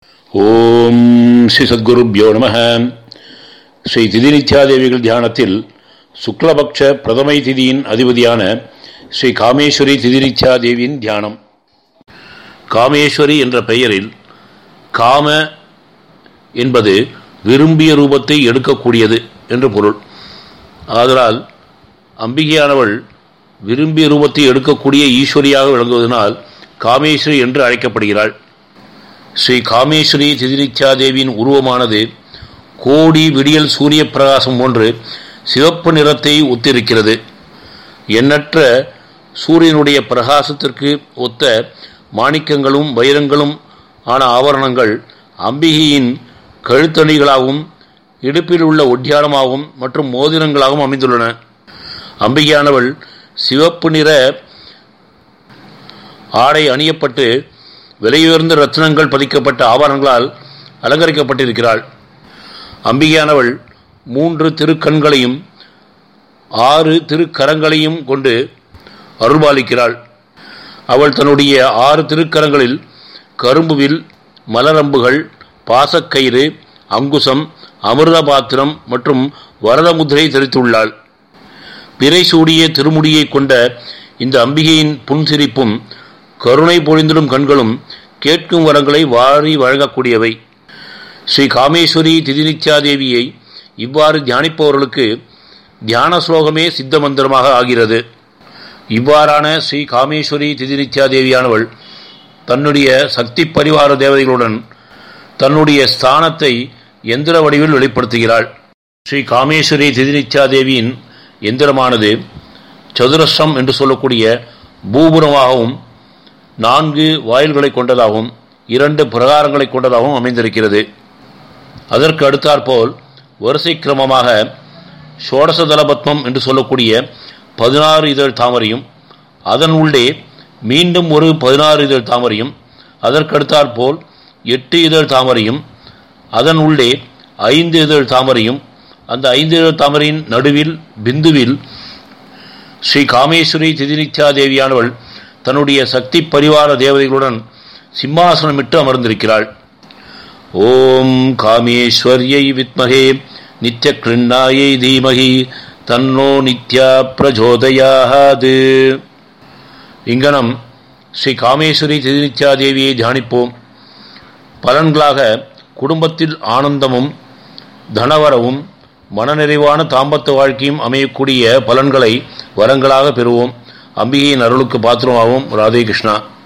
ஓம் ஸ்ரீ சத்குருப்யோ நம. ஸ்ரீ திதிநித்யாதேவிகள் தியானத்தில் சுக்லபக்ஷ பிரதமை திதியின் அதிபதியான ஸ்ரீ காமேஸ்வரி திதிநித்யாதேவியின் தியானம். காமேஸ்வரி என்ற பெயரில் காம என்பது விரும்பிய ரூபத்தை எடுக்கக்கூடியது என்று பொருள். ஆதலால் அம்பிகையானவள் விரும்பிய ரூபத்தை எடுக்கக்கூடிய ஈஸ்வரியாக விளங்குவதனால் காமேஸ்வரி என்று அழைக்கப்படுகிறாள். ஸ்ரீ காமேஸ்வரி திதிநித்யாதேவியின் உருவமானது கோடி விடியல் சூரிய பிரகாசம் போன்று சிவப்பு நிறத்தை ஒத்திருக்கிறது. எண்ணற்ற சூரியனுடைய பிரகாசத்திற்கு ஒத்த மாணிக்கங்களும் வைரங்களும் ஆன ஆபரணங்கள் அம்பிகையின் கழுத்தணிகளாகவும் இடுப்பில் உள்ள ஒட்டியானமாகவும் மற்றும் மோதிரங்களாகவும் அமைந்துள்ளன. அம்பிகையானவள் சிவப்பு நிற ஆடை அணியப்பட்டு விலையுயர்ந்த ரத்னங்கள் பதிக்கப்பட்ட ஆபரணங்களால் அலங்கரிக்கப்பட்டிருக்கிறாள். அம்பிகையானவள் 3 திருக்கண்களையும் 6 திருக்கரங்களையும் கொண்டு அருள்பாலிக்கிறாள். அவள் தன்னுடைய 6 திருக்கரங்களில் கரும்புவில், மலரம்புகள், பாசக்கயிறு, அங்குசம், அமிர்த பாத்திரம் மற்றும் வரதமுத்திரை தரித்துள்ளாள். பிறை சூடிய திருமுடியை கொண்ட இந்த அம்பிகையின் புன்சிரிப்பும் கருணை பொழிந்திடும் கண்களும் கேட்கும் வரங்களை வாரி வழங்கக்கூடியவை. ஸ்ரீ காமேஸ்வரி திதிநித்யாதேவியை இவ்வாறு தியானிப்பவர்களுக்கு தியான ஸ்லோகமே சித்த மந்திரமாக ஆகிறது. இவ்வாறான ஸ்ரீ காமேஸ்வரி திதிநித்யாதேவியானவள் தன்னுடைய சக்தி பரிவார தேவதைகளுடன் தன்னுடைய ஸ்தானத்தை எந்திர வடிவில் வெளிப்படுத்துகிறாள். ஸ்ரீ காமேஸ்வரி திதிநித்யாதேவியின் எந்திரமானது சதுரஸ்ரம் என்று சொல்லக்கூடிய பூபுரமாகவும் 4 வாயில்களை கொண்டதாகவும் 2 பிரகாரங்களை கொண்டதாகவும் அமைந்திருக்கிறது. அதற்கு அடுத்தாற்போல் வரிசை கிரமமாக ஷோடசதலபத்மம் என்று சொல்லக்கூடிய 16 இதழ் தாமரையும், அதன் உள்ளே மீண்டும் ஒரு 16 இதழ் தாமரையும், அதற்கு அடுத்தாற்போல் 8 இதழ் தாமரையும், அதன் உள்ளே 5 இதழ் தாமரையும், அந்த 5 இதழ் தாமரையின் நடுவில் பிந்துவில் ஸ்ரீ காமேஸ்வரி திதிநித்யாதேவியானவள் தன்னுடைய சக்தி பரிவார தேவதைகளுடன் சிம்மாசனமிட்டு அமர்ந்திருக்கிறாள். ஓம் காமேஸ்வர்யை வித்மகே நித்ய கிருண்ணாயை தீமகி தன்னோ நித்யா பிரஜோதயாது. இங்கனம் ஸ்ரீ காமேஸ்வரி திதிநித்யாதேவியை தியானிப்போம். பலன்களாக குடும்பத்தில் ஆனந்தமும் தனவரவும் மனநிறைவான தாம்பத்த வாழ்க்கையும் அமையக்கூடிய பலன்களை வரங்களாக பெறுவோம். அம்பிகையின் அருளுக்கு பாத்திரமாகவும். ராதே கிருஷ்ணா.